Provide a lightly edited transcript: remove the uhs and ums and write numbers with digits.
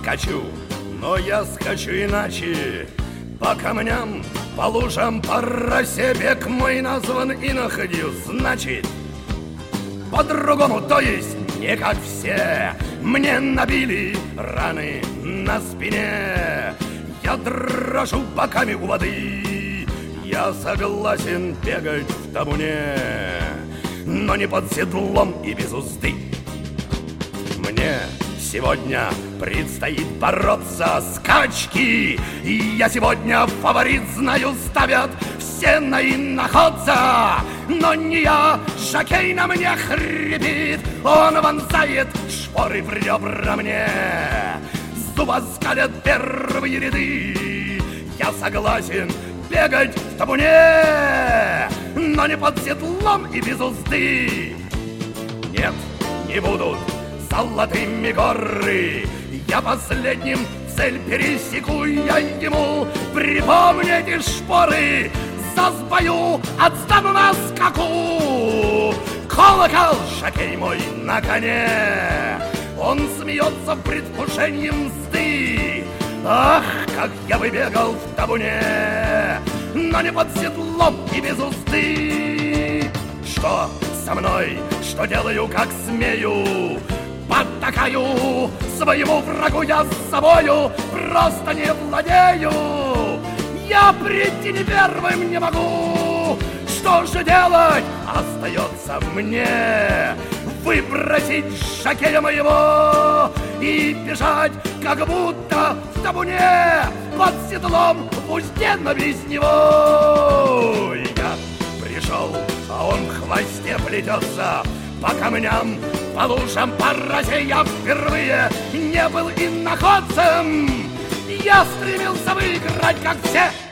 скачу, но я скачу иначе. По камням, по лужам, по росе бег мой назван и находил. Значит, по-другому, то есть не как все. Мне набили раны на спине, я дрожу боками у воды. Я согласен бегать в табуне, но не под седлом и без узды. Мне сегодня предстоит бороться скачки, и я сегодня фаворит, знаю, ставят все на иноходца. Но не я, жокей на мне хрипит, он вонзает шпоры в ребра мне. Зуба скалят первые ряды, я согласен бегать в табуне, но не под седлом и без узды. Нет, не будут золотыми горы, я последним цель пересеку, я ему припомните шпоры. За сбою отстану на скаку. Колокол, жокей мой на коне, он смеется в предвкушении мзды. Ах, как я выбегал в табуне, но не под седлом и без узды. Что со мной, что делаю, как смею, потакаю своему врагу я с собою, просто не владею. Я прийти не первым не могу. Что же делать? Остается мне выбросить жокея моего и бежать, как будто в табуне, под седлом, в узде, но без него. Я пришел, а он в хвосте плетется, по камням, по лужам, по росе. Я впервые не был иноходцем, я стремился выиграть, как все.